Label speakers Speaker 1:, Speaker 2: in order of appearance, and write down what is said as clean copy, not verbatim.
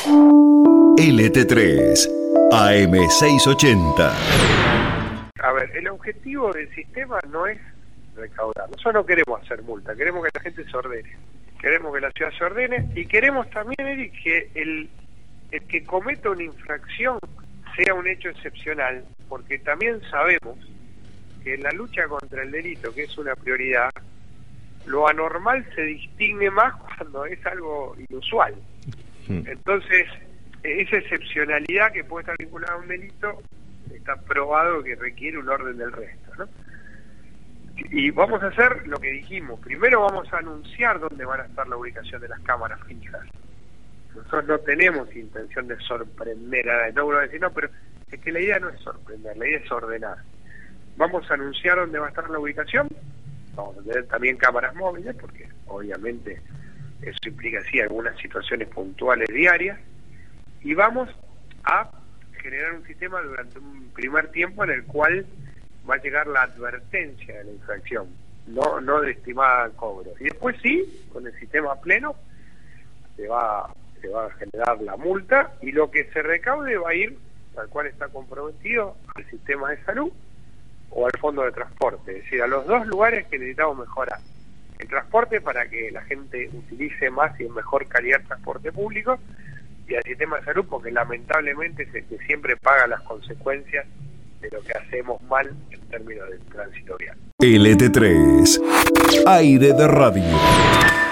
Speaker 1: LT3 AM680.
Speaker 2: A ver, el objetivo del sistema no es recaudar. Nosotros no queremos hacer multa, queremos que la gente se ordene. Queremos que la ciudad se ordene y queremos también, Eric, que el que cometa una infracción sea un hecho excepcional, porque también sabemos que en la lucha contra el delito, que es una prioridad, lo anormal se distingue más cuando es algo inusual. Entonces, esa excepcionalidad que puede estar vinculada a un delito está probado que requiere un orden del resto, ¿no? Y vamos a hacer lo que dijimos. Primero vamos a anunciar dónde van a estar la ubicación de las cámaras fijas. Nosotros no tenemos intención de sorprender a nadie. No uno va a decir, no, pero es que la idea no es sorprender, la idea es ordenar. Vamos a anunciar dónde va a estar la ubicación. Vamos a tener también cámaras móviles, porque obviamente eso implica sí algunas situaciones puntuales diarias. Y vamos a generar un sistema durante un primer tiempo en el cual va a llegar la advertencia de la infracción, no de estimada cobro. Y después sí, con el sistema pleno, se va a generar la multa y lo que se recaude va a ir, tal cual está comprometido, al sistema de salud o al fondo de transporte. Es decir, a los dos lugares que necesitamos mejorar. El transporte para que la gente utilice más y en mejor calidad el transporte público, y al sistema de salud porque lamentablemente es el que siempre paga las consecuencias de lo que hacemos mal en términos del tránsito vial.
Speaker 1: LT3 Aire de Radio.